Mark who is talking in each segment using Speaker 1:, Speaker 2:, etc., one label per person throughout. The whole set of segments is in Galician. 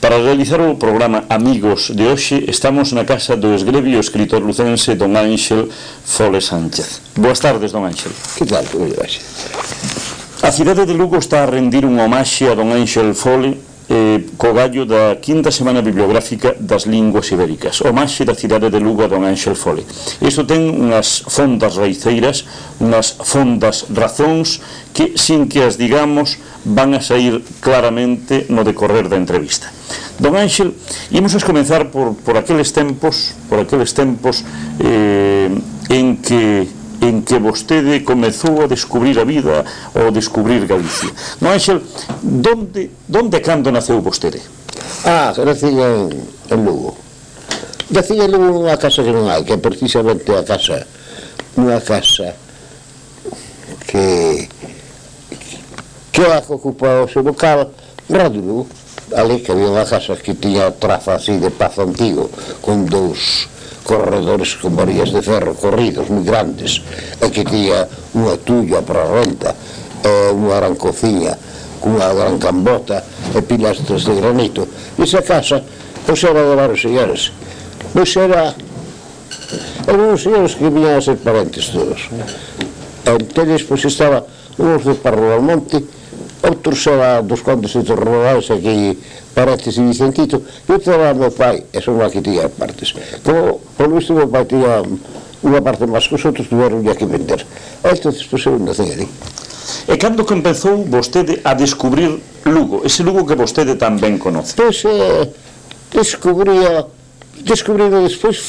Speaker 1: Para realizar o programa Amigos de hoxe estamos na casa do esgrebio escritor lucense don Ánxel Fole Sánchez. Boas tardes, don Ánxel.
Speaker 2: Que tal, como llevas?
Speaker 1: A cidade de Lugo está a rendir unha homaxe a don Ánxel Fole co gallo da quinta semana bibliográfica das linguas ibéricas, homaxe da cidade de Lugo a don Ánxel Fole. Isto ten unhas fondas raiceiras, unhas fondas razóns que, sin que as digamos, van a sair claramente no decorrer da entrevista. Don Ánxel, imos a comenzar por aqueles tempos en que vostede comezou a descubrir a vida ou descubrir Galicia. Don Ánxel, donde e cando naceu vostede?
Speaker 2: Nací en Lugo. Nací en Lugo nunha casa que non hai, que é precisamente unha casa que ocupa o seu local, Radio Lugo, ali que había unha casa que tiña traza así de pazo antigo, con dous corredores con varillas de ferro corridos moi grandes, e que tiña unha tulla para a renta, unha gran cociña cunha gran cambota e pilastras de granito. E esa casa pois era de varios señores, pois eran uns señores que viñan a ser parentes todos. Enteles pois estaba uns de Parro do Monte, outros eran dos condes de Torrodales, aquí parentes de Vicentito, e outro era meu pai, e son aquí tiña partes. Como, por visto, meu pai tiña unha parte máis que os outros, tiveron que vender. Entón, pois, eu nací ali.
Speaker 1: E cando que empezou vostede a descubrir Lugo, ese Lugo que vostede tan ben conoce?
Speaker 2: Pois, descubrido despois,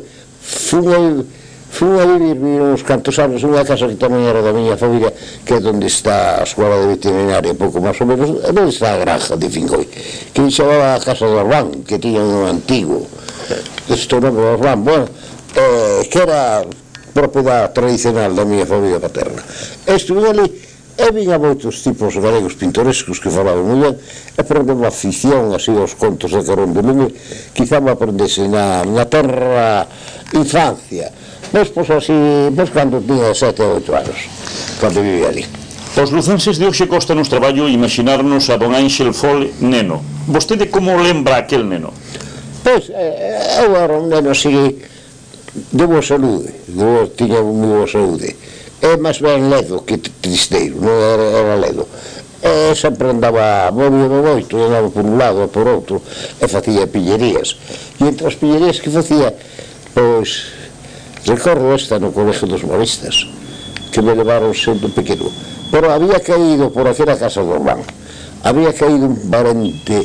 Speaker 2: fui a vivir uns cantos anos nunha casa que tamén era da miña familia, que é onde está a escola de veterinaria, pouco máis ou menos, onde está a granja de Fincoi, que se chamaba a casa do Orbán, que tiña un antigo, este nome do Orbán, bueno, que era propiedade tradicional da miña familia paterna. Estuve ali, e vin a moitos tipos galegos pintorescos que falaban moi ben, e prendeu unha afición así aos contos de Carón de Lume, quizá me aprendese na terra infancia. Pois así, cando tiña 7 ou 8 anos, cando vivía ali.
Speaker 1: Os lucenses de hoxe costa nos traballo imaginarnos a don Ánxel Fole neno. Vostede como lembra aquel neno?
Speaker 2: Pois, eu era un neno así de boa saúde, tiña moi boa saúde. É máis ben ledo que tristeiro, non era ledo. Sempre andaba, movíame moito, andaba por un lado e por outro, e facía pillerías. E entre as pillerías que facía, pois, recordo esta no Colegio dos Moristas, que me levaron sendo pequeno. Pero había caído por aquela casa do Orbán, había caído un parente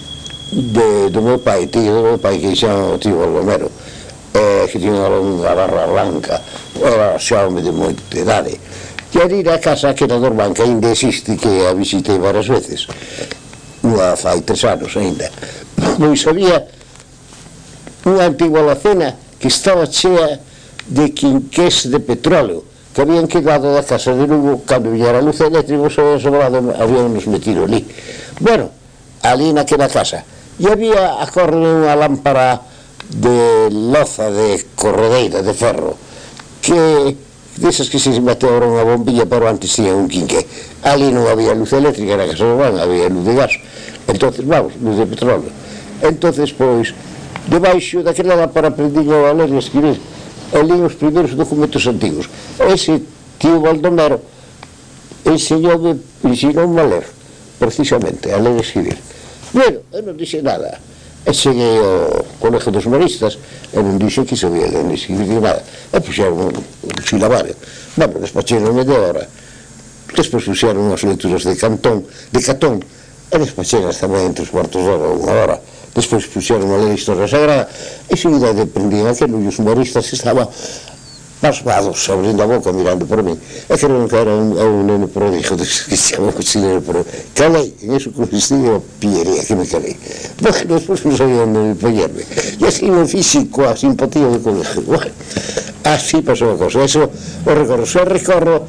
Speaker 2: do meu pai, tío do meu pai, que xa o tío Baldomero, que tiña unha barra blanca, era xa home de moita idade. E ali na casa que era do Orbán, que ainda existe, que a visitei varias veces, unha fai 3 anos ainda, pois había unha antigua alacena que estaba chea de quinqués de petróleo que habían quedado da casa de Lugo cando viñera a luz eléctrica, habían nos metido ali. Bueno, ali naquela casa, e había a correr unha lámpara de loza de corredeira de ferro, que desas que se meteu ahora unha bombilla, pero antes tiña un quinqué. Ali non había luz eléctrica na casa do Orbán, había luz de gas, entonces, vamos, luz de petróleo. Entonces, pois, debaixo daquela lámpara aprendí a ler e a escribir, e li os primeiros documentos antigos. Ese tío Baldomero ensinoume a ler, precisamente, a ler e escribir. Bueno, eu non dixe nada, e cheguei ao Colegio dos Moristas, e non dixe que sabía ler e escribir nada, e puxeron un silabario. Bueno, despacheron media hora, despois puxeron as lecturas de Catón, e despacheron tamén entre os cuartos de hora, unha hora. Despois puxeron a ler a Historia Sagrada, e seguida aprendían aquilo, e os humoristas estaban pasmados, abrindo a boca, mirando por mí. E creron que era un neno prodigio, que se chamaba así neno prodigio. Calei, en eso consistía a pillería, que me calei. Bueno, despois non sabía onde poñerme. E así me fixi coa simpatía do colegio. Bueno, así pasou a cosa. Eso o recorro. Só recorro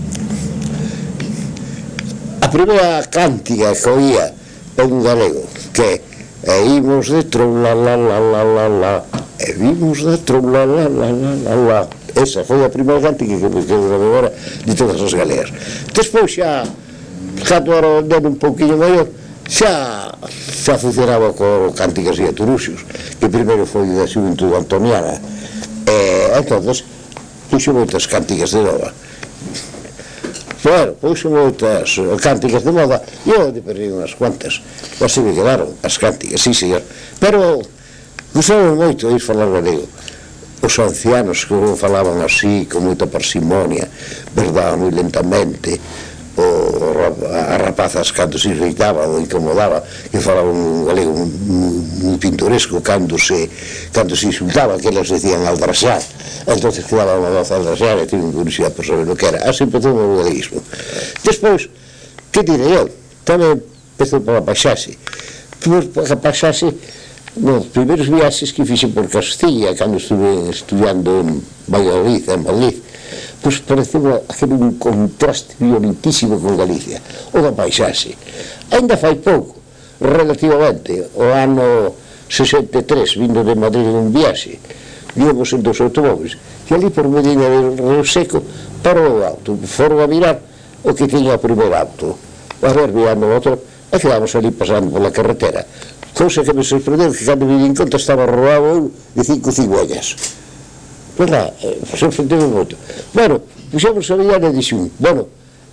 Speaker 2: a primeira cántiga que oía en galego, que e imos de trou la la la la la la, e vimos de trou la la la la la la. Esa foi a primeira cántica que me quedou na memória de todas as galegas. Despois xa, cando era un neno un pouquinho maior, xa xa funcionaba co Cánticas e Aturuxos, que primeiro foi da Xuventude Antoniana, entonces puxo moitas cánticas de nova. Bueno, puxo moitas cánticas de moda, e eu de perdi unhas cuantas, así me quedaron as cánticas, sí, señor, pero gustaba moito ir falar galego. Os ancianos que falaban así, con moita parsimonia, verdad, moi lentamente, as rapazas cando se irritaban ou incomodaban, que falaban un galego moi pintoresco cando se insultaban, que eles decían aldraxar, entonces quedaba unha voz aldraxar e tiven curiosidade por saber o que era. Así empezou o galeguismo. Despois, que direi eu? Tamén empezou pola paisaxe. A paisaxe, nos primeiros viaxes que fixe por Castilla, cando estuve estudiando en Valladolid, en Madrid, pois pareceu aquele un contraste violentísimo con Galicia, o da paisaxe. Ainda fai pouco, relativamente, o ano 63, vindo de Madrid en un viaxe, íamos en dos automóviles, e ali por Medina de Río Seco parou o auto, foron a mirar o que tiña o primeiro auto, a ver mirando o outro, e quedamos ali pasando pola carretera, cousa que me sorprendeu, que cando me din conta estaba robado de 5 cigüeñas. Verdad, sorprendeu moito. Bueno, puxemos a mirar e dixen, bueno,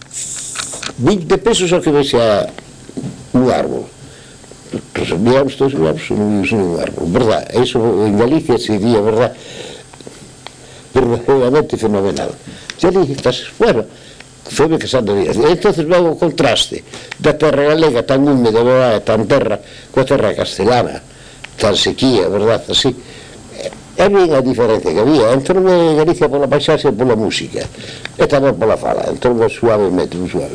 Speaker 2: 20 pesos ao que vexa un árbol. Miramos todos, miramos un árbol, verdad, eso en Galicia sería, verdad, verdadeiramente fenomenal. E ali estás, bueno, foi-me casando días. E entonces veo o contraste da terra galega tan húmeda, tan terra, coa terra castelana, tan sequía, verdad, así. É ben a diferencia que había, entrou Galicia pola paisaxe e pola música, e tamén pola fala, entrou suavemente,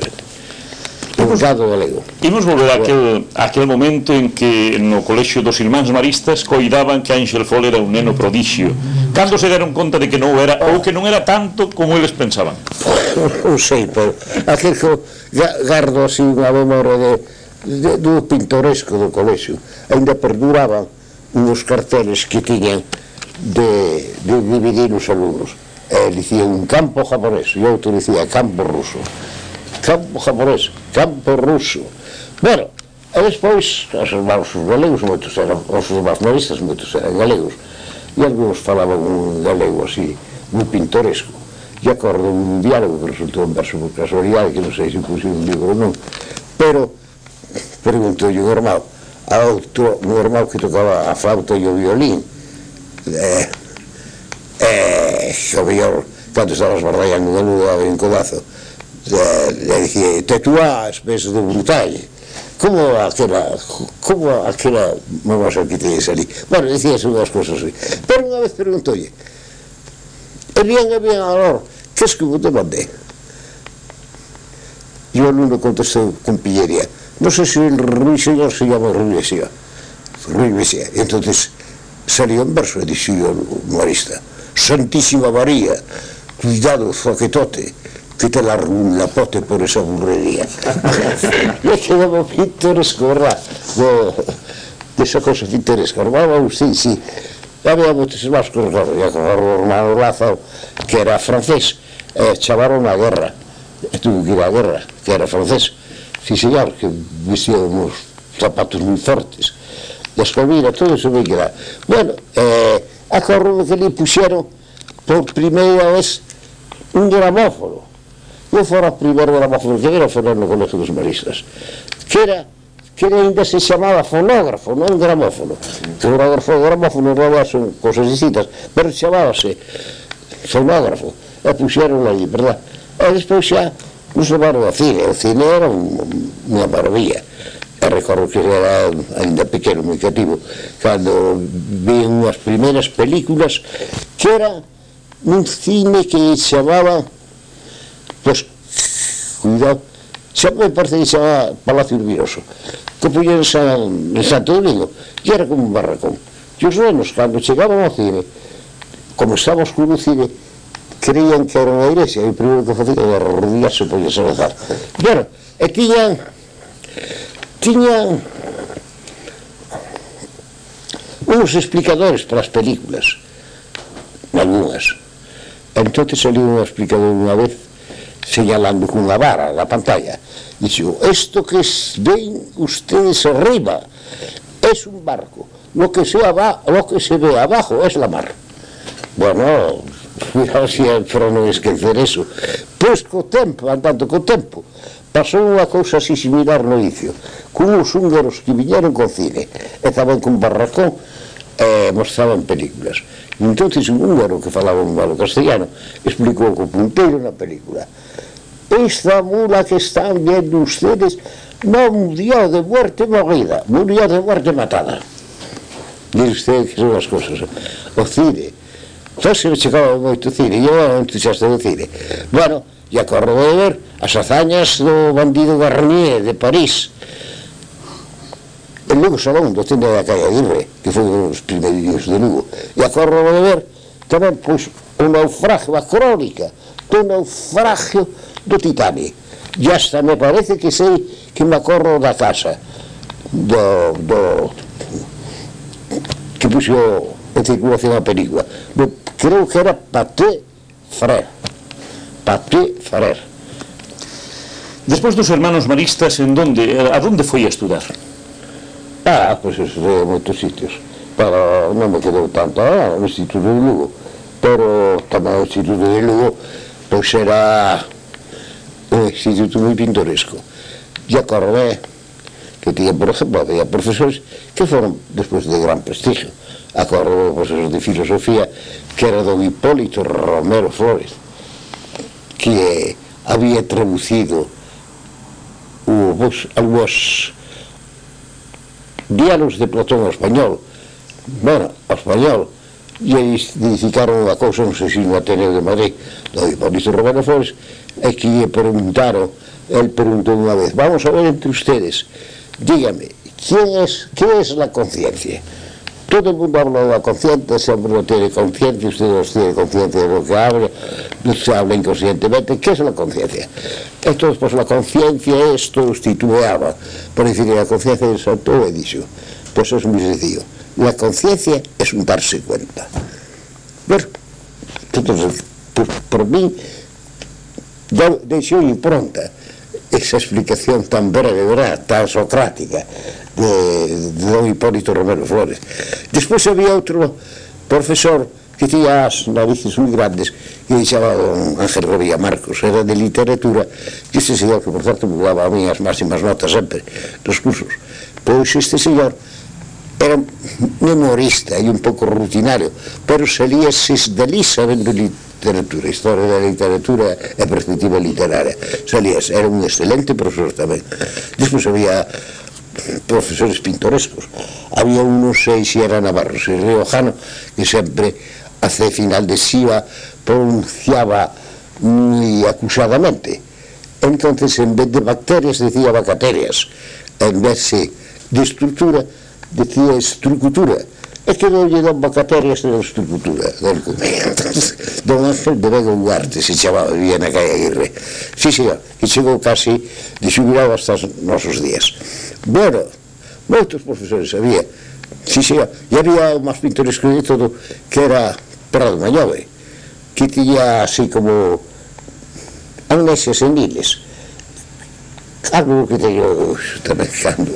Speaker 2: un gado galego.
Speaker 1: Imos volver a aquel momento en que no colexio dos irmáns maristas coidaban que Ángel Fole era un neno prodixio. Cando se deron conta de que non era, ou que non era tanto como eles pensaban?
Speaker 2: Non sei, pero aquel que gardo así unha memoria do pintoresco do colexio, ainda perduraban uns carteles que tiñan de dividir os alumnos. Dicía un campo japonés e outro dicía campo ruso. Campo japonés, campo ruso. Bueno, e despois os irmáns galegos, moitos eran, os irmáns maristas, moitos eran galegos, e algúns falaban un galego así, moi pintoresco. E acordo un diálogo que resultou un verso por casualidade, que non sei se puse un libro ou non, pero preguntou o irmão a outro, un irmão que tocaba a flauta e o violín, o mellor, cando estabas barrallando unha lúa en codazo, le dicía, te tú has ves de brutal, como aquela momosa que tienes ali. Bueno, dicías unhas cosas así. Pero unha vez preguntoulle, e bien, alor, que es que vos te mandé? E o alumno contestou con pillería, non sei se el ruiseñor se llama Rui Mexía. Entonces salió en verso e dixo o humorista, Santísima María, cuidado, foquetote, que te largo un lapote por esa burrería. E quedaba pintoresco, verdad, de esa cosa pintoresca. Vamos, sí. Había moitos máis cosas, ya con o hermano Lázaro, que era francés, chamaron a guerra, e tuvo que ir á guerra, que era francés. Sí, señor, que vestía uns zapatos moi fortes, e as comidas, todo eso me queda. Bueno, acordo que li puxeron por primeira vez un gramófono. Eu fora o primeiro gramófono que era fonar no Colegio dos Maristas, que ainda se chamaba fonógrafo, non gramófono, que o gramófono non son cosas distintas, pero chamábase fonógrafo, e puxeron ali, verdad? E despois xa nos levaron ao cine, o cine era unha maravilla, e recordo que era ainda pequeno, moi cativo, cando vi unhas primeiras películas que era un cine que chamaba, pois, cuidado, me parece que se chamaba Palacio Urbiroso, que puñen en Santo Domingo, e era como un barracón. E os nenos, cando chegaban ao cine, como estamos con o cine, creían que era unha iglesia, e o primeiro que facían era arrodillarse e poñerse a rezar. Bueno, e tiñan uns explicadores para as películas, algunhas. Entón saliu un explicador unha vez señalando cunha vara na pantalla, dixo, isto que ven ustedes arriba es un barco, lo que se ve abajo es la mar. Bueno, cuidado si para non esquecer eso. Pois co tempo, andando co tempo, pasou unha cousa así similar no inicio, cunhos húngaros que viñeron con cine, e estaban con barracón, mostraban películas. E entonces un húngaro que falaba un malo castellano explicou co punteiro na película: esta mula que están viendo ustedes no murió de muerte morida, murió de muerte matada. Dice usted que son as cosas. O cine, entón se me chegaba moito cine, eu era un entusiasta do cine. Bueno, e acordo de ver as hazañas do bandido Garnier de París, en Lugo Salón, do cine da calle Aguirre, que foi un dos primeiros de Lugo. E acordo de ver tamén, pois, o naufragio, a crónica do naufragio do Titanic. E hasta me parece que sei que me acordo da casa que puxo en circulación a película. Creo que era Paté Frère.
Speaker 1: Despois dos hermanos maristas, a donde foi a estudar?
Speaker 2: Pois estudei en moitos sitios. Non me quedou tanto no Instituto de Lugo, pero tamén o Instituto de Lugo pois era un instituto moi pintoresco. E acordé que tiña, por exemplo, había profesores que foron despois de gran prestigio. Acordo o profesor de filosofía que era don Hipólito Romero Flores, que había traducido algúns diálogos de Platón ao español. Bueno, ao español, e edificaron unha cousa, non sei se no Ateneo de Madrid, don Hipólito Romero Flores, e que lle preguntaron, él preguntó unha vez: vamos a ver entre ustedes, dígame, ¿qué es la conciencia? Todo el mundo habla de la conciencia, ese hombre no tiene conciencia, usted no tiene conciencia de lo que habla, no se habla inconscientemente. ¿Qué es la conciencia? Entonces, pues la conciencia esto titubeaba, por decir, la conciencia de Santo Edicio. Pues es muy sencillo. La conciencia es un darse cuenta. Bueno, entonces, pues por mí, de hecho, impronta esa explicación tan breve, ¿verdad?, tan socrática de don Hipólito Romero Flores. Despois había outro profesor que tiña as narices moi grandes, que se chamaba don Ángel Revilla Marcos, era de literatura, e este señor, que por certo me daba a mí as máximas notas sempre dos cursos, pois este señor era un humorista e un pouco rutinario, pero salíase de sabendo literatura, historia da literatura e perspectiva literaria, salíase, era un excelente profesor tamén. Despois había profesores pintorescos, había un, non sei se era navarro, se riojano, que sempre a final de xiva pronunciaba moi acusadamente. Entonces, en vez de bacterias, decía bacterias, en vez de estructura, decía estructura. É que non lle dan bacterias de estructura del comida. Don Ángel de Vega Ugarte se chamaba, vivía na calle Aguirre. Sí, señor, que chegou casi de xubilado hasta os nosos días. Bueno, moitos profesores había. Sí, señor, e había máis pintores que de todo, que era Prado Mañove, que tiña así como amnesias seniles. Algo que teño tamén,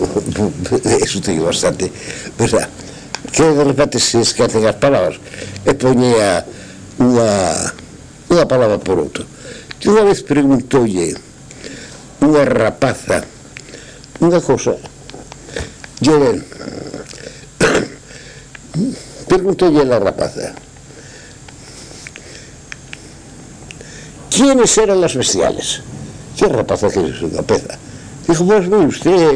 Speaker 2: eso teño bastante, verdad, que de repente se esquecen as palabras e poñía unha palabra por outra. E unha vez preguntoulle unha rapaza unha cosa, preguntoulle a rapaza: ¿quiénes eran las bestiales? Que a rapaza que es unha peza. Dijo: pues ve usted,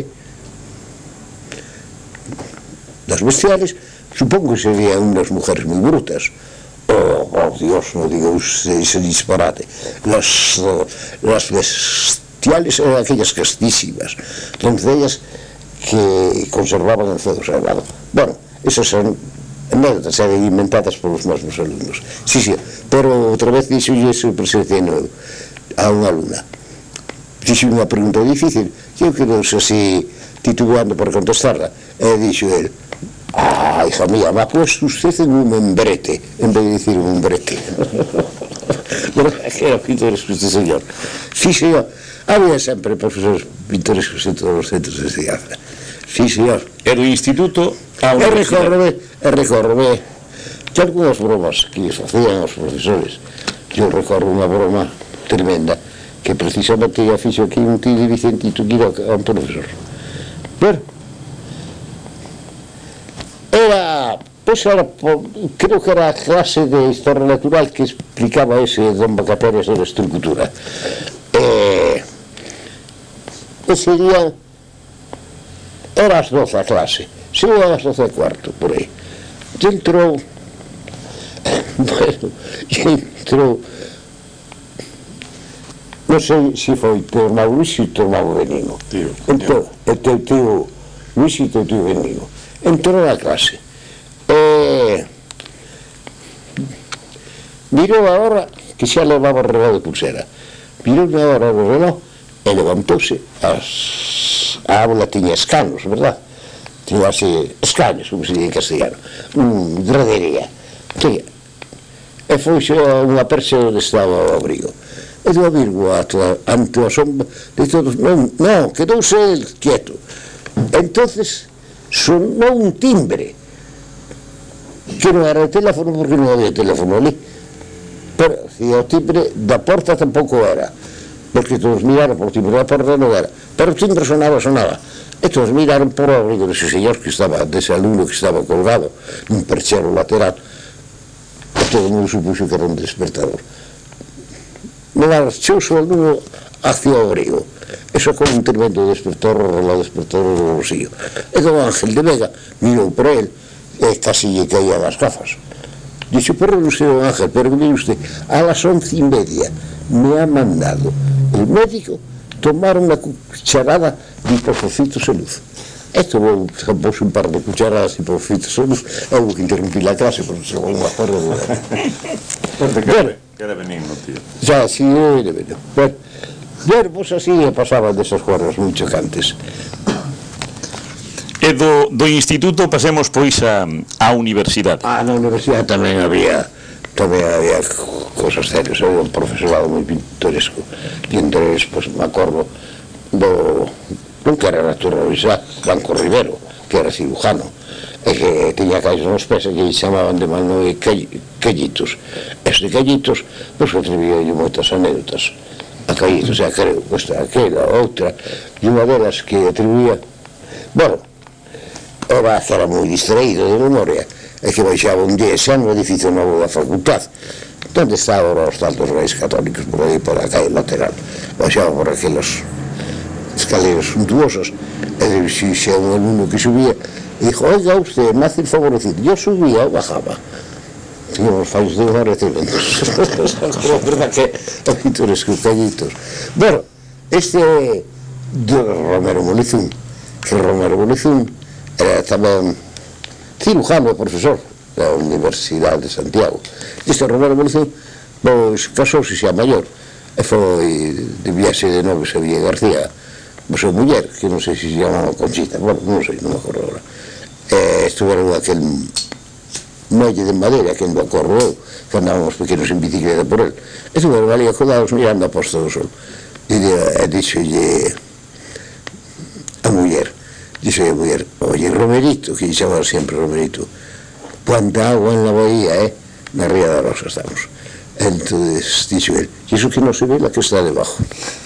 Speaker 2: las bestiales, supongo que serían unas mujeres muy brutas. Oh Dios, no diga usted ese disparate. Las bestiales eran aquellas castísimas, doncellas que conservaban el feudo sagrado. Bueno, esas son anécdotas inventadas por los mismos alumnos. Sí, sí, pero outra vez dixo ese presencia a unha alumna. Dixo unha pregunta difícil, eu quedou-se así titubeando por contestarla, e dixo el: hija mía, me ha puesto usted en un membrete, en vez de decir un membrete. Que era pintoresco este señor. Sí, señor, había sempre profesores pintorescos en todos os centros de enseñanza. Sí, señor.
Speaker 1: E do instituto á
Speaker 2: E
Speaker 1: universidade.
Speaker 2: recórrome que algunhas bromas que facían os profesores. Eu recordo unha broma tremenda que precisamente a fixo aquí un tío de Vicentito que era un profesor. Pero era, pois era, creo que era a clase de Historia Natural que explicaba ese don Bacaperes de la estructura. Ese día era as 12 a clase, se eu as 12 e cuarto, por aí. Entrou, entrou, non sei se foi teu irmão Luís e teu irmão Benino. Entrou, e teu Luís e teu tio Benino. Entrou na clase. Mirou a hora que xa levaba o reloj de pulsera. Mirou a hora do reloj e levantouse. A aula tiña escanos, verdad? Tiña así, escanos, como se dice en castellano. Gradería. E foi unha percha onde estaba o abrigo. E do abrigo ante a sombra de todos, non, quedouse quieto. Entonces sonou un timbre que non era o teléfono porque non había teléfono ali, pero o timbre da porta tampouco era, porque todos miraron por o timbre da porta non era, pero o timbre sonaba e todos miraron por o abrigo dese señor que estaba, dese alumno que estaba colgado nun perchero lateral, e todo o mundo supuxo que era un despertador. Non archouse o alumno hacia o abrigo. Eso como un tremendo despertador do bolsillo. E don Ángel de Vega mirou por él e casi lle caía das gafas. Dixo, pero non sei, don Ángel, pero mire usted, a las 11:30 me ha mandado el médico tomar una cucharada de hipofocitos de luz. Esto puse un par de cucharadas de hipofocitos de luz, hubo que interrumpir la clase porque se volvió a hacer
Speaker 3: que era benigno, tío.
Speaker 2: Ya, sí, era benigno. Bueno, pues así pasaban desas cuadras moi chocantes.
Speaker 1: E do instituto pasemos pois á universidade.
Speaker 2: Na universidade tamén había cosas serias, había un profesorado moi pintoresco, e entre eles, pues, me acordo non que era naturalista, Franco Rivero, que era cirujano, e que tiña caixas nos pés e que chamaban de mano de Callitos. Este Callitos, pues, atribía moitas anécdotas a Callitos, xa creo, aquela, outra, e unha delas que atribuía, bueno, era moi distraído de memoria, e que baixaba un día xa no edificio novo da facultad, onde está agora os tantos reis católicos, por aí, por a calle lateral, baixaba por aqueles escaleros suntuosos, e xa un alumno que subía, e dijo, oiga usted, me hace el favorecito, yo subía o bajaba. Tiñamos fallos de agradecimentos. É verdad que é pintoresco, Callitos. Bueno, este de Romero Molizún, que Romero Molizún era tamén cirujano e profesor da Universidade de Santiago. Este Romero Molizún, pois, casouse xa maior, e foi de viaxe de noves a Villa García, a súa muller, que non sei se se chamaba Conchita, bueno, non sei, non me acordo agora. Estuveron aquel muelle de madeira que ando acordo eu, que andábamos pequenos en bicicleta por el, e estuveron ali acodados mirando a posta do sol. E dixolle a muller, oye, Romerito, que lle chamaba sempre Romerito, cuanta agua en la bahía, na Ría da Rosa estamos. Entonces dixo el, e iso que non se ve la que está debajo.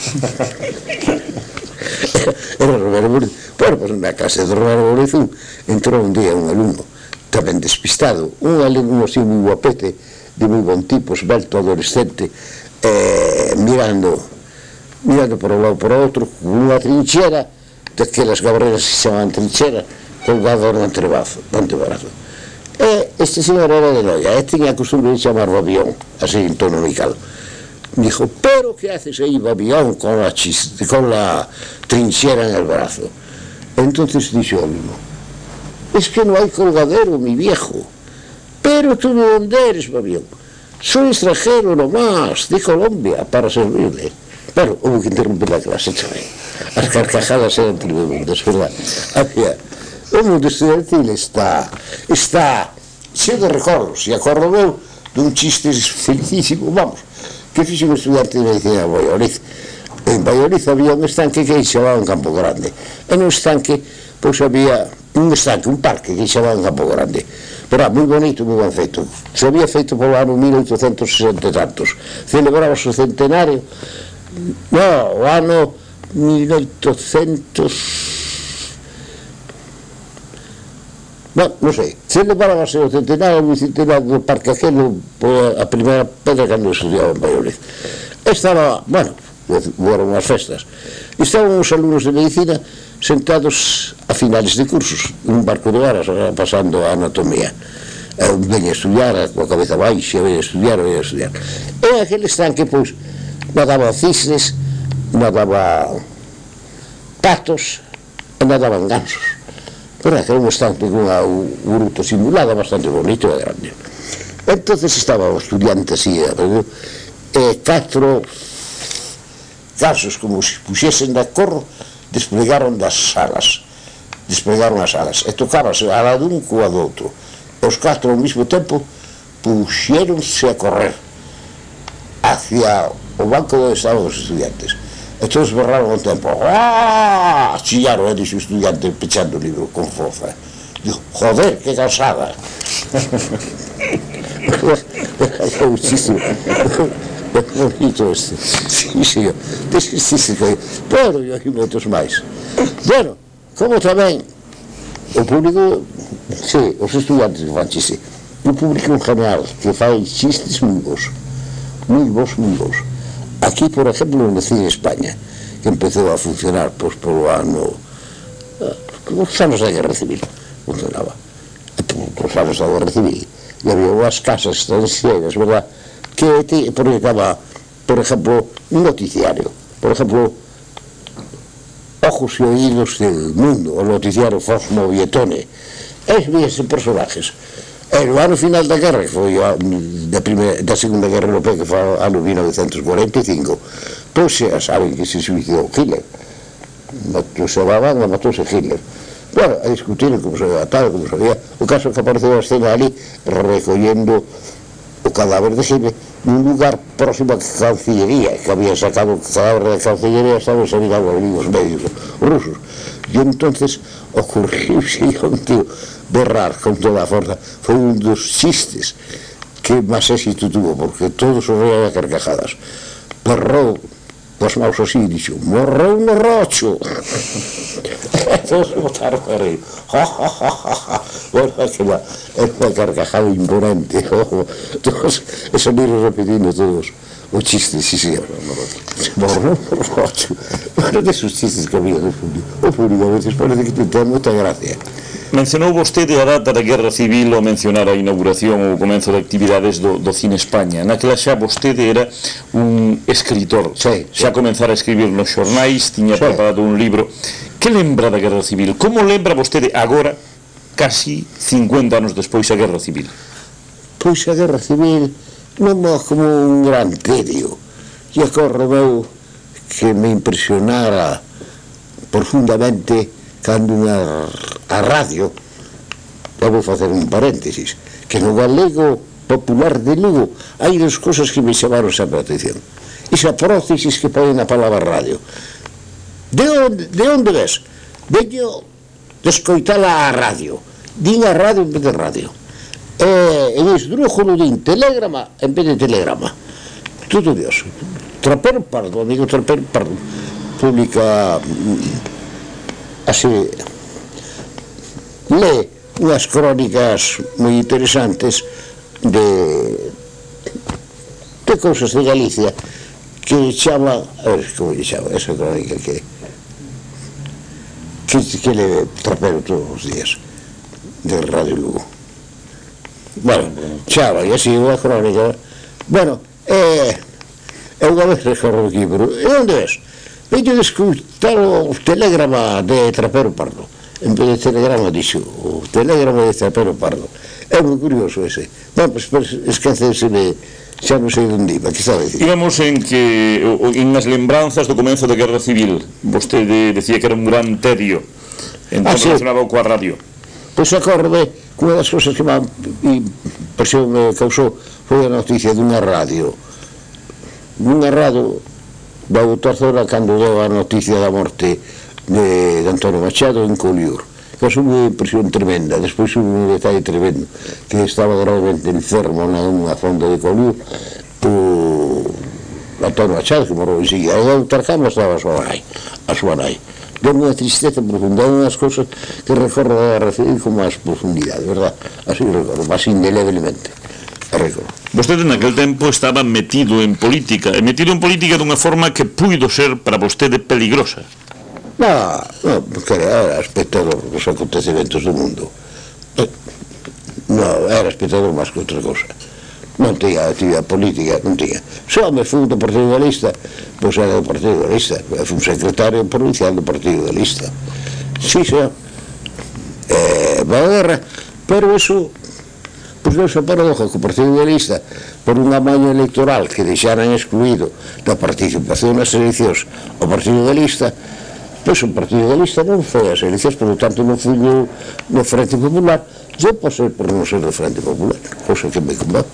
Speaker 2: Era Romero Molizún. Bueno, pues na casa de Romero Molizún entrou un día un alumno tamén despistado, un alumno así moi guapete, de moi bon tipo, esbelto, adolescente, mirando por un lado por outro, con unha trinchera, daquelas gabreras que se chaman trinchera, colgado no antebrazo. Este señor era de Noia, tiña a costumbre de chamar Babión, así en tono amical. Dijo, pero ¿qué haces ahí, Babión, con la trinchera en el brazo? Entonces dijo el mismo, es que no hay colgadero, mi viejo. Pero tú de dónde eres, Babión. Soy extranjero nomás, de Colombia, para servirle. Pero hubo que interrumpir la clase, chaval. As carcajadas eran tremendas, verdad. O mundo estudiantil está cheo de recordos, e acordo meu dun chiste felicísimo, vamos, que fixe un estudiante de medicina en Valladolid. En Valladolid había un estanque que se chamaba un Campo Grande, e no estanque pois había un estanque, un parque que chamaban Campo Grande, pero moi bonito, moi ben feito. Se había feito polo ano 1860 e tantos, celebraba o centenario, o ano 1800, non sei, celebrábase o centenario do parque aquelo, a primeira pedra cando estudiaba en Valladolid. Estaba, bueno, foron as festas, estaban os alumnos de medicina sentados a finales de cursos un barco de horas pasando a anatomía, ven a estudiar coa cabeza baixa, ven a estudiar e aquel estanque pois nadaba cisnes, nadaba patos e nadaban gansos, pero era un estanque con un gruto simulada bastante bonito e grande. Entonces estaba o estudiante así e 4 gansos como se puxesen de acordo desplegaron as alas e tocábase a la dun coa do outro. Os 4 ao mesmo tempo puxéronse a correr hacia o banco onde estaban os estudiantes e todos berraron ao tempo, chillaron, dixo o estudiante pechando o libro con forza, digo, joder, que cansada. É muchísimo bonito este, sí, señor, pero e hai moitos máis. Bueno, como tamén o público, sí, os estudiantes que fan chiste, o público en general que fai chistes moi bons. Aquí, por exemplo, no Cine España, que empezou a funcionar pois polo ano, os anos da Guerra Civil, funcionaba, os anos da Guerra Civil, e había unhas casas estancieiras, verdad, que proyectaba, por exemplo, un noticiario, por exemplo, Ojos e Oídos del Mundo, o noticiario Fosmo Vietone, esos personajes. E no ano final da guerra, que foi da Segunda Guerra Europea, que foi o ano 1945, pois xa saben que se suicidou Hitler, matouse Hitler. Bueno, a discutir como se había atado, como se había, o caso que apareceu a escena ali recollendo o cadáver de Hitler nun lugar próximo a Cancillería, que había sacado o cadáver da Cancillería, estaban saliendo os medios rusos, e entonces ocurriuse un tío berrar con toda a forza. Foi un dos chistes que máis éxito tuvo, porque todos os reían a carcajadas. Berrou coas maus así e dixo, morreu no rocho. E todos botaron a reír. Bueno, é unha carcajada imponente. Todos saliron repetindo todos o chiste, sí, morreu no rocho. Bueno, desos chistes que había do público. O público a veces parece que ten moita gracia.
Speaker 1: Mencionou vostede a data da Guerra Civil ao mencionar a inauguración ou o comenzo de actividades do Cine España. Naquela xa vostede era un escritor, xa comenzara a escribir nos xornais, tiña preparado un libro. Que lembra da Guerra Civil? Como lembra vostede agora, casi 50 anos despois, a Guerra Civil?
Speaker 2: Pois a Guerra Civil non é como un gran tedio. E acordo que me impresionara profundamente cando a radio, vou facer un paréntesis, que no galego popular de Lugo hai dos cosas que me chamaron sempre a atención. Esa prótesis que pone na palabra radio. De onde ves? Veño de escoitala a radio. Din a radio en vez de radio. En esdrújulo din telegrama en vez de telegrama. Todo Dios. Trapero Pardo, amigo Trapero Pardo, publica así, lee unhas crónicas moi interesantes de cousas de Galicia que chama, a ver como lle chama esa crónica que le Trapero todos os días de Radio Lugo. Bueno, chama, e así unha crónica. Bueno, unha vez recorro aquí, pero e onde ves? Veño de escutar o telegrama de Trapero Pardo. En vez de telegrama, dixo, o telegrama de Trapero Pardo. É moi curioso ese. Non, pois esqueceseme, xa non sei onde iba, que está a decir?
Speaker 1: Íbamos en que, en as lembranzas do comenzo da Guerra Civil, vostede decía que era un gran tedio, entón relacionado coa radio.
Speaker 2: Pois acorde, unha das cousas que má impresión me causou foi a noticia dunha radio da Tarzona cando deu a noticia da morte de Antonio Machado en Colliur, Causou unha impresión tremenda. Despois hubo un detalle tremendo, que estaba gravemente enfermo nunha fonda de Colío, o Antonio Machado, que morreu enseguida. E a outra cama estaba a súa nai. Deu unha tristeza profunda, unhas cousas que recordo a recibir con máis profundidade, verdad? Así recordo, máis indeleblemente. Recordo.
Speaker 1: Vostede naquel tempo estaba metido en política dunha forma que puido ser para vostede peligrosa.
Speaker 2: No, porque era espectador dos acontecementos do mundo. No, era espectador máis que outra cosa. Non tiña actividade política, non tiña. Só me fui do Partido Galeguista, pois era do Partido Galeguista. Fui secretario provincial do Partido Galeguista. Sí, xa. Va a guerra, pero eso, pois non se paradoja que o Partido Galeguista, por un amaño electoral que deixaran excluído da participación nas eleccións o Partido Galeguista, pois o Partido Galeguista non foi as eleccións, por lo tanto non fui no Frente Popular. Eu pasei por non ser do Frente Popular, cosa que me convén.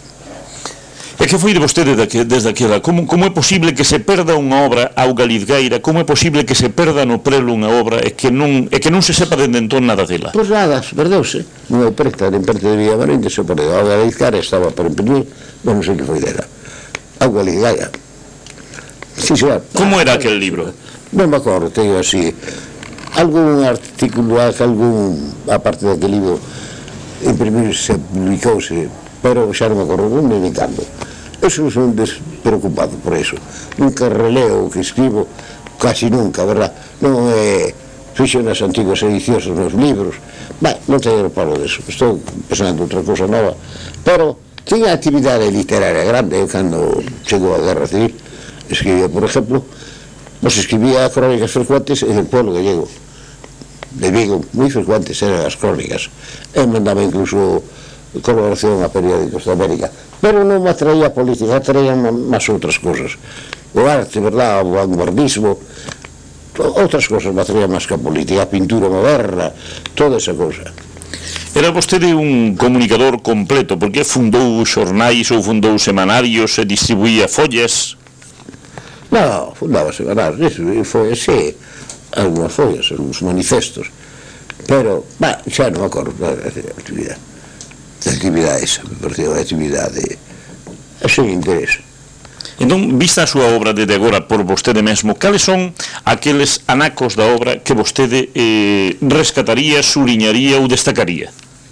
Speaker 1: E que foi de vostede desde aquela? Como é posible que se perda unha obra ao Galizgueira? Como é posible que se perda no Prelo unha obra e que non se sepa dende entón nada dela?
Speaker 2: Pois nada, perdeuse. Non é preta, en parte de Villamarín, se perdeu. A Galizgueira estaba para imprimir, non sei que foi dela. A Galizgueira. Sí,
Speaker 1: como era aquel libro?
Speaker 2: Non me acordo, teño así algún artículo, aparte daquele libro imprimirse, publicouse, pero xa non me acordo, non me cando. Eu son despreocupado por eso. Nunca releo o que escribo, casi nunca, verdad? Non é fixo nas antigas edicións nos libros. Non teño paro deso, estou pensando outra cosa nova, pero tiña actividade literaria grande. Cando chegou a Guerra Civil escribía, por exemplo, escribía crónicas frecuentes en el pueblo gallego de Vigo, moi frecuentes eran as crónicas, e mandaba incluso colaboración a periódicos de América, pero non me atraía a política, atraían máis outras cosas, o arte, verdad, o vanguardismo, outras cosas me atraían máis que a política, a pintura moderna, toda esa cosa.
Speaker 1: Era vostede un comunicador completo, porque fundou xornais ou fundou semanarios e distribuía follas?
Speaker 2: Non, fundaba semanarios, foi así, algunhas follas, algúns manifestos, pero, xa non me acordo da actividade esa, me pareceu a actividade sen interés.
Speaker 1: Entón, vista a súa obra desde agora por vostede mesmo, cales son aqueles anacos da obra que vostede rescataría, suliñaría ou destacaría?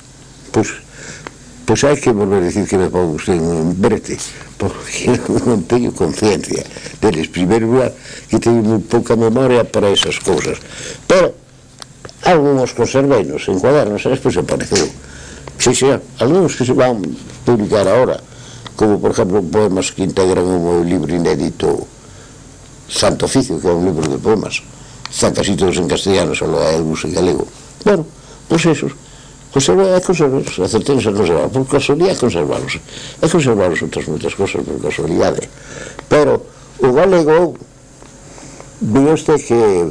Speaker 2: Pois hai que volver a decir que me pongo usted un brete, porque non teño conciencia deles. Primeiro lugar, que teño moi pouca memoria para esas cousas, pero algúns conserveinos en cuadernos, e despois apareceron. Sí, algúns que se van publicar ahora, como por exemplo poemas que integran un libro inédito, Santo Oficio, que é un libro de poemas, están casi todos en castellano, só hai algúns en galego. Bueno, pois esos conservalos, acertemos a conservalos, por casualidade conservalos, e conservalos outras moitas cosas por casualidade, pero o galego veo este que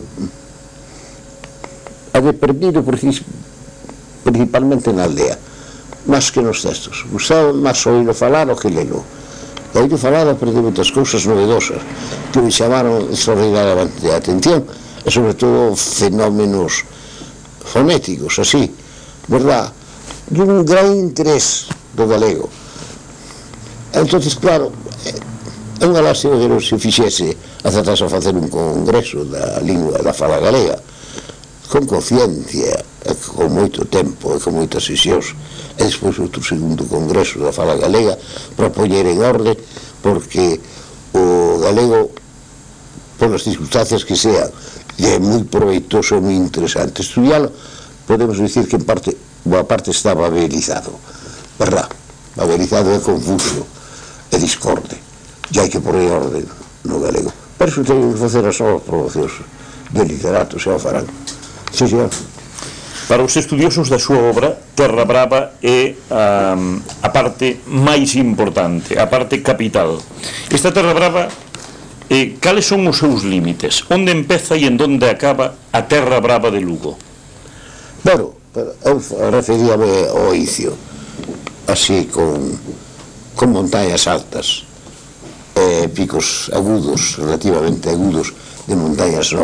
Speaker 2: ha de perdido principalmente na aldea, máis que nos textos. Gustaba máis oído falar o que lelo. Oído falar a perder moitas cousas novedosas que me chamaron extraordinariamente a atención, e sobre todo fenómenos fonéticos, así, verdad, de un gran interés do galego. Entonces, claro, é unha lástima que non se fixese acertase a facer un congreso da lingua da fala galega con conciencia, con moito tempo e con moitas sesións, e despois outro segundo congreso da fala galega para poñer en orde, porque o galego, polas circunstancias que sean, e é moi proveitoso e moi interesante estudialo, podemos dicir que en parte, boa parte está babelizado, verdad? Babelizado é confuso, é discorde, e hai que poner orden no galego. Por iso teño que facer as novas promocións de literatos, xa o farán. Sí, señor.
Speaker 1: Para os estudiosos da súa obra, Terra Brava é a parte máis importante, a parte capital. Esta Terra Brava, cales son os seus límites? Onde empeza e en onde acaba a Terra Brava de Lugo?
Speaker 2: Bueno, eu referíame ao Oicio, así con montañas altas, picos agudos, relativamente agudos, de montañas novas,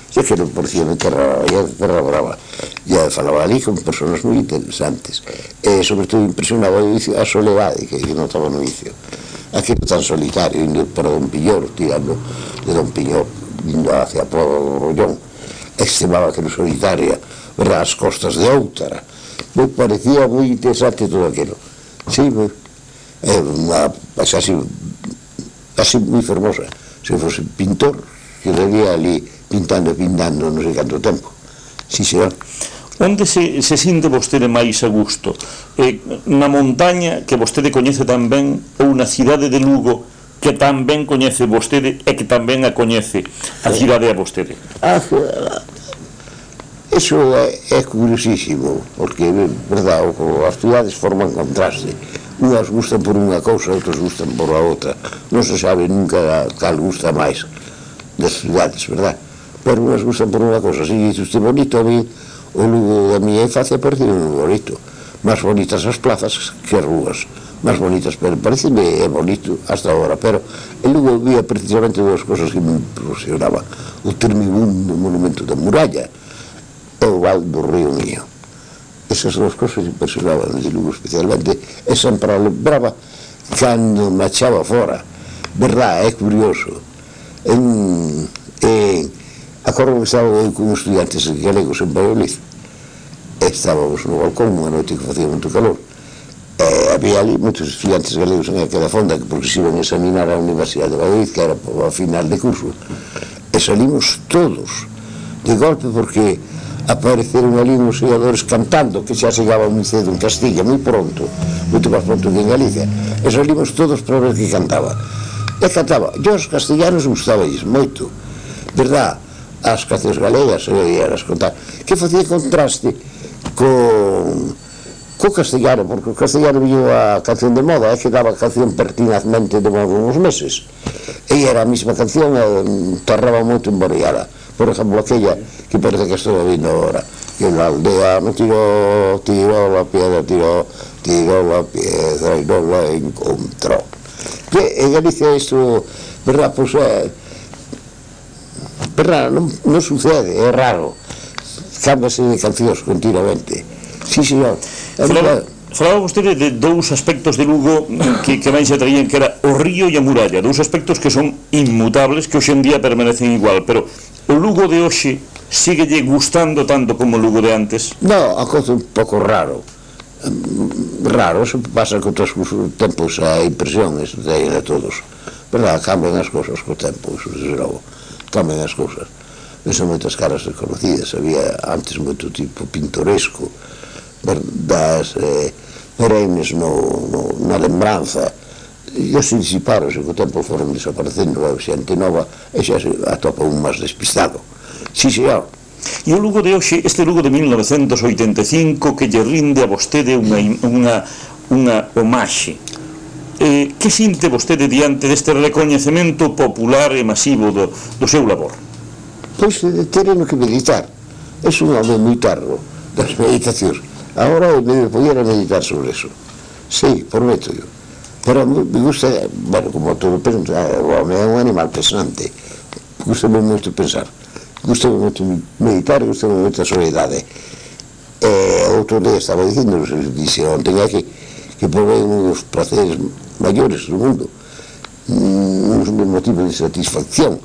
Speaker 2: e que non parecía de Terra Brava, e falaba ali con personas moi interesantes, e sobre todo impresionaba a soledade que notaba no vicio, aquilo tan solitario, indo para Don Piñor, tirando de Don Piñor, indo hacia Podo Rollón, extremaba aquilo solitaria, verdad, as costas de Outara, me parecía moi interesante todo aquilo. Sí, unha paisaxe así moi fermosa. Se fose pintor, que iría ali pintando non sei canto tempo. Sí, señor.
Speaker 1: Onde se sinte vostede máis a gusto? Na montaña, que vostede coñece tan ben, ou na cidade de Lugo, que tamén coñece vostede e que tamén a coñece a cidade a vostede?
Speaker 2: Eso é curiosísimo, porque, verdad, as cidades forman contraste. Unhas gustan por unha cousa, outras gustan por a outra. Non se sabe nunca cal gusta máis das cidades, verdad? Pero unhas gustan por unha cousa. Se dice usted bonito, a mí, o Lugo da miña infancia pareceu moi bonito. Máis bonitas as plazas que as rúas. Máis bonitas, pero pareceme bonito hasta agora. Pero en Lugo vía precisamente dúas cousas que me impresionaba. O termibundo monumento da muralla e o val do río Mío. Esas dúas cousas impresionaban de Lugo especialmente, e sempre a lembraba cando me achaba fora. Verdad, é curioso. Acordo que estaba con estudiantes galegos en Valladolid, estábamos no balcón unha noite que facía moito calor, había ali moitos estudiantes galegos en aquela fonda porque se iban a examinar a Universidade de Valladolid, que era a final de curso, e salimos todos de golpe porque apareceron ali uns segadores cantando, que xa chegaban moi cedo en Castilla, moi pronto, moito máis pronto que en Galicia, e salimos todos para ver que cantaba. E cantaba, e os castellanos gustaballes moito, verdad? As cancións galegas, e eras contar, que facía contraste co castellano, porque o castellano viño a canción de moda, que daba a canción pertinazmente de moda uns meses, e era a mesma canción, tardaba moito en variada. Por exemplo, aquella que parece que estou vindo agora, que la aldea no tiró la piedra, tiró la piedra y no la encontró. Que en Galicia isto, verdad, pois verdad, non sucede, é raro, cámbiase de cancións continuamente. Sí, señor.
Speaker 1: Falaba vostede de dous aspectos de Lugo que máis se traían, que era o río e a muralla, dous aspectos que son inmutables, que hoxe en día permanecen igual, pero o Lugo de hoxe síguelle gustando tanto como o Lugo de antes?
Speaker 2: No, a cousa un pouco raro, eso pasa con todos os tempos, a impresión, eso de a todos, verdad, cambian as cousas co tempo, eso desde logo, cambian as cousas. Son moitas caras reconocidas, había antes moito tipo pintoresco, das perennes na lembranza, e os disiparos e co tempo foron desaparecendo, a xente nova e xa se atopa un máis despistado. Sí, señor.
Speaker 1: E o Lugo de hoxe, este Lugo de 1985, que lle rinde a vostede unha homaxe, que sinte vostede diante deste recoñecemento popular e masivo do seu labor?
Speaker 2: Pois tereno que meditar. É un home moi tardo das meditacións. Agora me podía meditar sobre eso. Sí, prometo yo. Pero me gusta, bueno, como todo pensar, o home é un animal pensante. Gustame moito pensar. Gustame moito meditar, gustame moito a soledade. Outro día estaba dicindo, dixe ontem aquí, que por ver un dos placeres maiores do mundo, un motivo de satisfacción,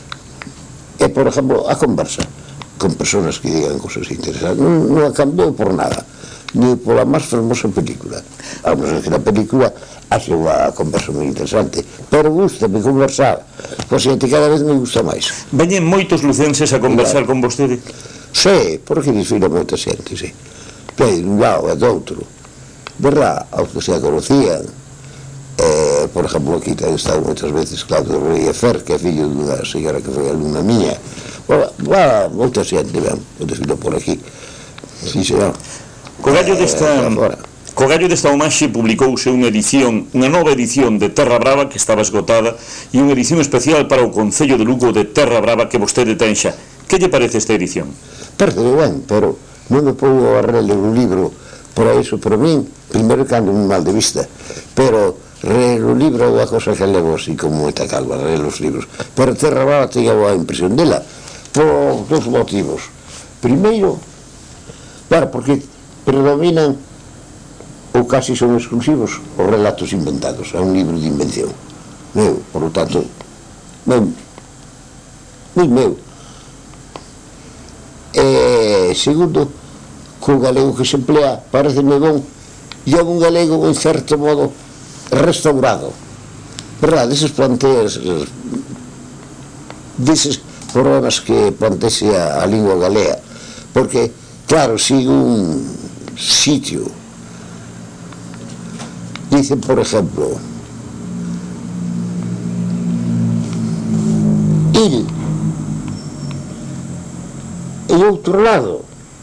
Speaker 2: é, por exemplo, a conversa con personas que digan cosas interesantes. Non a cambiou por nada, ni pola máis fermosa película. A non ser que na película haxe unha conversa moi interesante, pero gustame conversar, pois xente cada vez me gusta máis.
Speaker 1: Veñen moitos lucenses a conversar con vostede?
Speaker 2: Sí, porque desfila moita xente, sí. Que dun lado e do outro, verdad, aos que se a conocían. Por exemplo, aquí ten estado moitas veces Claudio Rey Fer, que é fillo dunha señora que foi alumna miña. Moita xente, ben, o desfilo por aquí. Sí, señor.
Speaker 1: Co gallo desta homaxe publicouse unha nova edición de Terra Brava que estaba esgotada e unha edición especial para o Concello de Lugo de Terra Brava que vostede ten xa. Que lle parece esta edición?
Speaker 2: Parece ben, pero non me podo arreler un libro por iso, por min, primeiro cando un mal de vista, pero reler o libro é unha cosa que levo así como moita calma, reler os libros, pero Terra Brava teña a impresión dela, por dos motivos. Primeiro, claro, porque predominan ou casi son exclusivos os relatos inventados, é un libro de invención meu, por lo tanto moi meu. Segundo, co galego que se emplea pareceme bon, e é un galego en certo modo restaurado, verdad, deses planteas, deses problemas que plantea a lingua galega, porque claro, si un sitio dicen, por ejemplo, il, e outro lado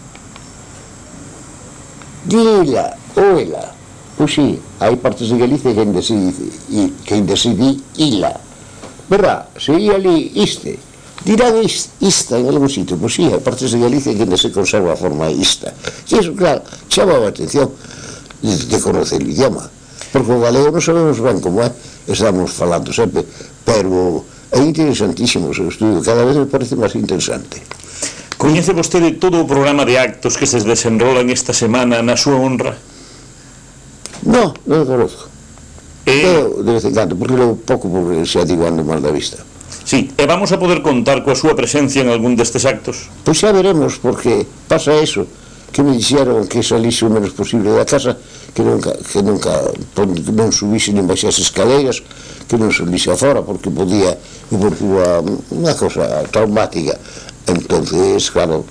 Speaker 2: dila ou ela, pois si, hai partes de Galicia que ainda se di ila, verdad, se ia ali iste, dirán ista en algún sitio, pois si, hai partes de Galicia que ainda se conserva a forma ista, e iso, claro, chama a atención de conocer o idioma, porque o galego non sabemos ben como é, estamos falando sempre, pero é interesantísimo o seu estudio, cada vez me parece máis interesante.
Speaker 1: Coñece vostede todo o programa de actos que se desenrolan esta semana na súa honra?
Speaker 2: Non o conozco. Eu, de vez en cando, porque leo pouco, porque xa digo ando mal da vista.
Speaker 1: Sí, e vamos a poder contar coa súa presencia en algún destes actos?
Speaker 2: Pois xa veremos, porque pasa eso, que me dixeron que salise o menos posible da casa, que non subise nin baixase escaleiras, que non salise afora, porque podía unha cosa traumática. Entonces, claro.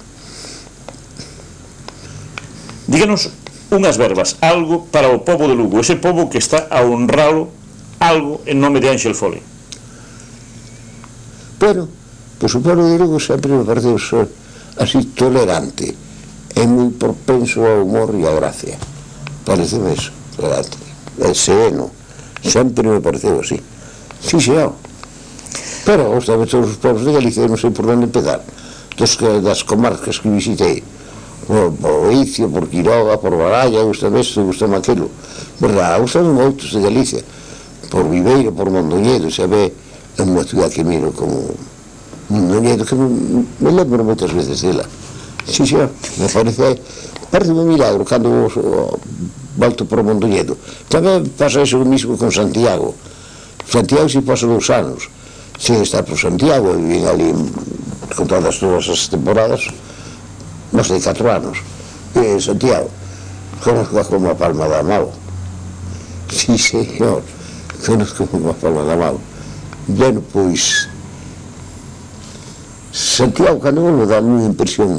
Speaker 1: Díganos unhas verbas, algo para o pobo de Lugo, ese pobo que está a honralo, algo en nome de Ánxel Fole.
Speaker 2: Bueno, pois o pobo de Lugo sempre me pareceu ser así tolerante, é moi propenso ao humor e á gracia, pareceme eso, tolerante, é sereno, sempre me pareceu así. Sí, xeao. Pero, gostame todos os povos de Galicia, non sei por onde empezar, das comarcas que visitei, por Oicio, por Quiroga, por Baralla, gustame isto, gustame aquilo, verdad, gustame moitos de Galicia, por Viveiro, por Mondoñedo, xa ve, é unha ciudad que miro como Mondoñedo, que me lembro moitas veces dela. Sí, xa, me parece un milagro cando volto por Mondoñedo. Tamén pasa eso mismo con Santiago. Santiago si pasa 2 anos, sin estar por Santiago, e vin ali con todas as temporadas, máis de 4 anos. E Santiago, conozco como a palma da mão. Sí, señor, conozco como a palma da mão. Ben, pois, Santiago, cando me dá unha impresión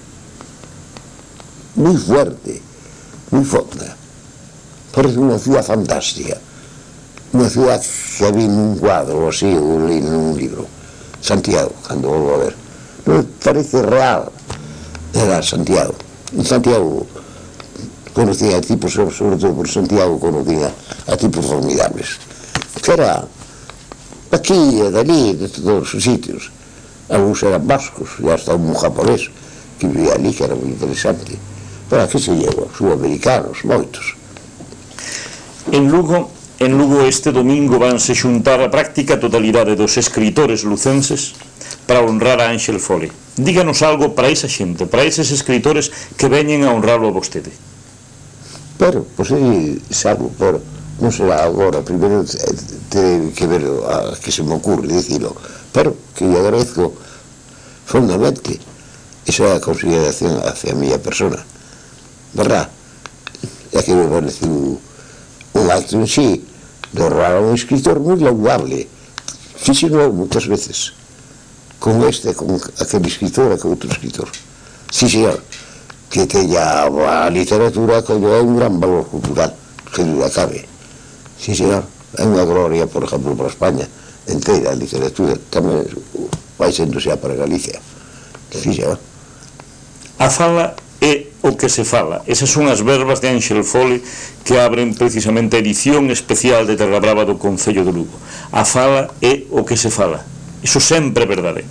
Speaker 2: moi fuerte, moi fonda. Parece unha ciudad fantástica, unha ciudad que vi nun cuadro, así, ou li nun libro. Santiago, cando volvo a ver. Non parece real, era Santiago. En Santiago conocía a tipos, sobre todo por Santiago, conocía a tipos formidables. Que era aquí e dali, de todos os sitios. Alguns eran vascos, e hasta un japonés que vivía ali, que era moi interesante. Pero aquí se lleva, sudamericanos, moitos.
Speaker 1: En Lugo este domingo vanse xuntar a práctica totalidade dos escritores lucenses para honrar a Ánxel Fole. Díganos algo para esa xente, para eses escritores que veñen a honrarlo a vostede.
Speaker 2: Pero, pois salvo, pero non será agora, primeiro terei que ver a que se me ocurre dicilo, pero que lle agradezco fondamente esa consideración hacia a miña persona, verdad? É que me parece un acto en sí de honrar a un escritor moi laudable, fíxeno moitas veces, con aquel escritor e con outro escritor. Sí, señor, que teña a literatura como é un gran valor cultural, que duda cabe. Sí, señor, é unha gloria, por exemplo, para España inteira, a literatura, tamén vai sendo xa para Galicia. Sí, señor.
Speaker 1: A fala é o que se fala. Esas son as verbas de Ánxel Fole que abren precisamente a edición especial de Terra Brava do Concello de Lugo. A fala é o que se fala. Iso sempre é verdade.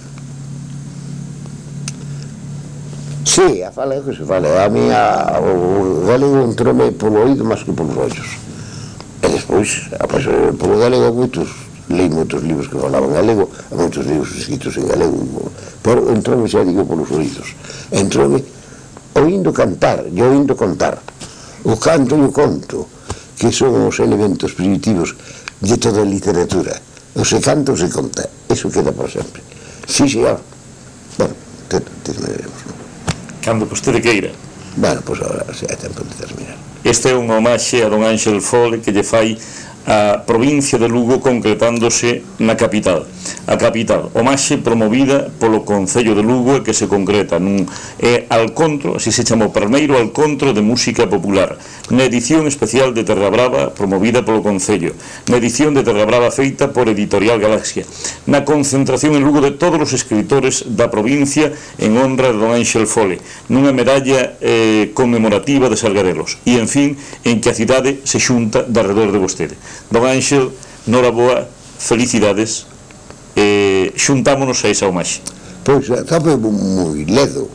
Speaker 2: Sí, a fala é o que se fala. A miña, o galego entroume polo oído máis que polos ollos. E despois, polo galego moitos leí moitos libros que falaban galego, a moitos libros escritos en galego, pero entroume, xa digo, polos oídos, entroume oindo cantar e oindo contar, o canto e o conto, que son os elementos primitivos de toda a literatura. O se canta ou se conta, eso queda para sempre. Sí, señor. Bueno, terminaremos, non?
Speaker 1: Cando vostede queira.
Speaker 2: Bueno, pois agora xa é tempo de terminar.
Speaker 1: Este é un homaxe a don Ángel Fole que lle fai a provincia de Lugo, concretándose na capital. A capital, homaxe promovida polo Concello de Lugo e que se concreta nun alcontro, así se chama o primeiro alcontro de música popular, na edición especial de Terra Brava promovida polo Concello, na edición de Terra Brava feita por Editorial Galaxia, na concentración en Lugo de todos os escritores da provincia en honra de don Ángel Fole, nunha medalla conmemorativa de Salgarelos, e en fin, en que a cidade se xunta de arredor de vostede. Don Ángel, noraboa, felicidades, xuntámonos a esa homaxe.
Speaker 2: Pois, sabe, moi ledo,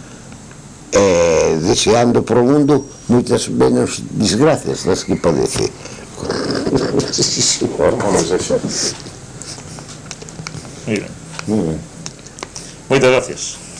Speaker 2: deseando para o mundo moitas menos desgracias das que padece.
Speaker 1: Muy ben. Moitas gracias.